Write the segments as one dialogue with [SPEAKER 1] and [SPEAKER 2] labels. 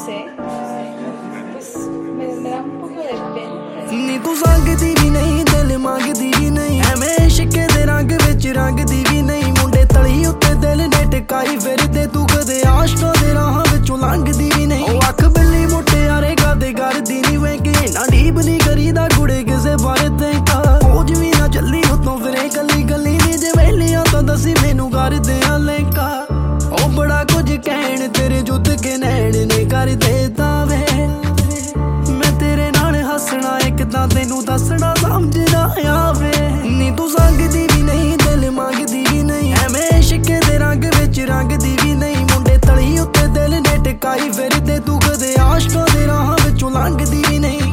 [SPEAKER 1] sé. Pues me da un poco de pena.
[SPEAKER 2] ਨੀ ਤੂੰ ਸੰਗਦੀ ਵੀ ਨਹੀਂ ਦਿਲ ਮੰਗਦੀ ਵੀ ਨਹੀਂ ਐਵੇਂ ਇਸ਼ਕੇ ਦੇ ਰੰਗ ਵਿੱਚ ਰੰਗਦੀ ਵੀ ਨਹੀਂ ਮੁੰਡੇ ਤਲੀ ਉੱਤੇ ਦਿਲ ਨੇ ਟਿਕਾਈ ਫਿਰਦੇ ਤੂੰ ਕਦੇ ਆਸ਼ਕਾਂ ਦੇ ਰਾਹਾਂ ਵਿੱਚੋਂ ਲੰਘਦੀ ਵੀ ਨਹੀਂ ਉਹ ਅੱਖ ਬਿੱਲੀ ਮੁਟਿਆਰੇ ਕਦੇ ਕਰਦੀ ਨਹੀਂ ਵੇ ਕਿ ਨਾ ਡੀਪ ਨਹੀਂ ਕਰੀਦਾ ਕੁੜੇ ਕਿਸੇ ਬਾਰੇ ਤੈਂਕਾ ਫੌਜ ਵੀ ਨਾ ਚੱਲੀ ਉਤੋਂ ਫਿਰੇ ਕੱਲੀ ਕੱਲੀ ਨੀ ਜੇ ਵੇਲੀਆਂ ਤਾਂ ਦੱਸੀ ਮੈਨੂੰ ਕਰਦੇ ਆ ਲੈਂਕਾ ਉਹ ਬੜਾ ਕੁਝ ਕਹਿਣ ਤੇਰੇ ਜੁੱਤ ਕੇ ਨੈਣ ਨੇ ਕਰ ਦੇਤਾ ਵੇ ਮੈਂ ਤੇਰੇ ਨਾਲ ਹੱਸਣਾ ਇੱਕ ਤਾਂ ਤੈਨੂੰ ਦੱਸਣਾ ਸਮਝ ਨਾ ਆਵੇ ਨੀ ਤੂੰ ਸੰਗਦੀ ਵੀ ਨਹੀਂ ਦਿਲ ਮੰਗਦੀ ਵੀ ਨਹੀਂ ਐਵੇਂ ਇਸ਼ਕੇ ਦੇ ਰੰਗ ਵਿੱਚ ਰੰਗਦੀ ਵੀ ਨਹੀਂ ਮੁੰਡੇ ਤਲੀ ਉੱਤੇ ਦਿਲ ਨੇ ਟਿਕਾਈ ਫਿਰਦੇ ਤੂੰ ਕਦੇ ਆਸ਼ਕਾਂ ਦੇ ਰਾਹਾਂ ਵਿੱਚੋਂ ਲੰਘਦੀ ਵੀ ਨਹੀਂ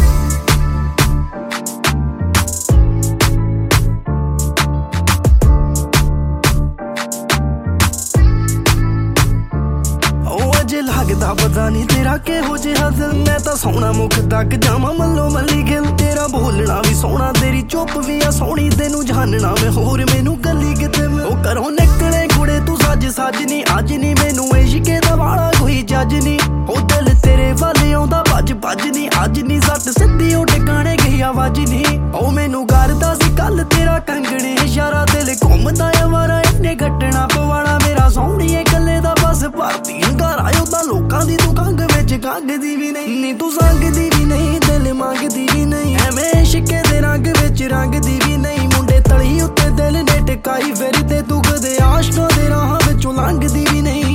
[SPEAKER 2] ਲੱਗਦਾ ਪਤਾ ਨਹੀਂ ਤੇਰਾ ਕਿਹੋ ਜਿਹਾ ਦਿਲ ਮੈਂ ਤਾਂ ਸੋਹਣਾ ਮੁਖ ਤੱਕ ਜਾਵਾਂ ਮੱਲੋ ਮੱਲੀ ਗਿਲ ਤੇਰਾ ਬੋਲਣਾ ਵੀ ਸੋਹਣਾ ਤੇਰੀ ਚੁੱਪ ਵੀ ਆ ਸੋਹਣੀ ਤੈਨੂੰ ਜਾਣਨਾ ਮੈਂ ਹੋਰ ਮੈਨੂੰ ਗੱਲੀ ਕਿਤੇ ਉਹ ਘਰੋਂ ਨਿਕਲੇ ਕੁੜੇ ਤੂੰ ਸੱਜ ਨਹੀਂ ਅੱਜ ਨਹੀਂ ਮੈਨੂੰ ਇਸ਼ਕੇ ਦਾ ਵਾਲਾ ਕੋਈ ਜੱਜ ਨਹੀਂ ਉਹ ਦਿਲ ਤੇਰੇ ਵੱਲ ਆਉਂਦਾ ਭੱਜ ਨਹੀਂ ਅੱਜ ਨਹੀਂ ਸੱਟ ਸਿੱਧੀ ਉਹ ਟਿਕਾਣੇ ਗਈ ਆਵਾਜ਼ ਨਹੀਂ ਉਹ ਮੈਨੂੰ ਕਰਦਾ ਸੀ ਕੱਲ ਤੇਰਾ ਕੰਗਣੇ ਇਸ਼ਾਰਾ ਦਿਲ ਘੁੰਮਦਾ ਆ ਵਾਰਾ ਇੰਨੇ ਘਟਣਾ ਪਵਾੜਾ ਮੇਰਾ ਸੋਹਣੀਏ ਕੱਲੇ ਦਾ ਬਸ ਭਾਰਤੀ ਘਰ ਆਇਓ ਤਾਂ ਲੋਕਾਂ ਦੀ ਤੂੰ ਕੰਗ ਵਿੱਚ ਕੰਗਦੀ ਵੀ ਨਹੀਂ ਨੀ ਤੂੰ ਸੰਗਦੀ ਵੀ ਨਹੀਂ ਦਿਲ ਮੰਗਦੀ ਵੀ ਨਹੀਂ ਐਵੇਂ ਇਸ਼ਕੇ ਦੇ ਰੰਗ ਵਿੱਚ ਰੰਗਦੀ ਵੀ ਨਹੀਂ ਮੁੰਡੇ ਤਲੀ ਉੱਤੇ ਦਿਲ ਨੇ ਟਿਕਾਈ ਫਿਰਦੇ ਤੂੰ ਕਦੇ ਆਸ਼ਕਾਂ ਦੇ ਰਾਹਾਂ ਵਿੱਚੋਂ ਲੰਘਦੀ ਵੀ ਨਹੀਂ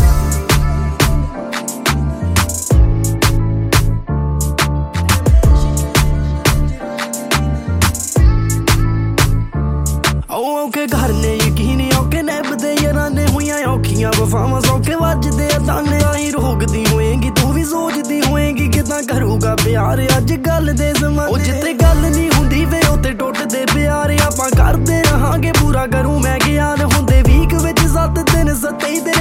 [SPEAKER 2] ਔਖੇ ਘਰ ਨੇ ਯਕੀਨ ਔਖੇ ਨਿਭਦੇ ਯਾਰਾਂ ਨੇ ਹੋਈਆਂ ਔਖੀਆਂ ਵਫਾਵਾਂ ਸੌਖੇ ਵੱਜਦੇ ਆ ਤਾਨੇ ਆਈ ਰੋਕਦੀ ਹੋਏਗੀ ਤੂੰ ਵੀ ਸੋਚਦੀ ਹੋਏਗੀ ਕਿਦਾਂ ਕਰੂਗਾ ਪਿਆਰ ਅੱਜ ਗੱਲ ਦੇ ਜ਼ਮਾਨੇ ਉਹ ਜਿੱਤੇ ਗੱਲ ਨਹੀਂ ਹੁੰਦੀ ਵੇ ਉੱਤੇ ਟੁੱਟਦੇ ਪਿਆਰ ਆਪਾਂ ਕਰਦੇ ਰਹਾਂਗੇ ਪੂਰਾ ਕਰੂੰ ਮੈਂ ਕਿ ਯਾਦ ਹੁੰਦੇ ਵੀਕ ਵਿੱਚ 7 ਦਿਨ 27 ਦੇ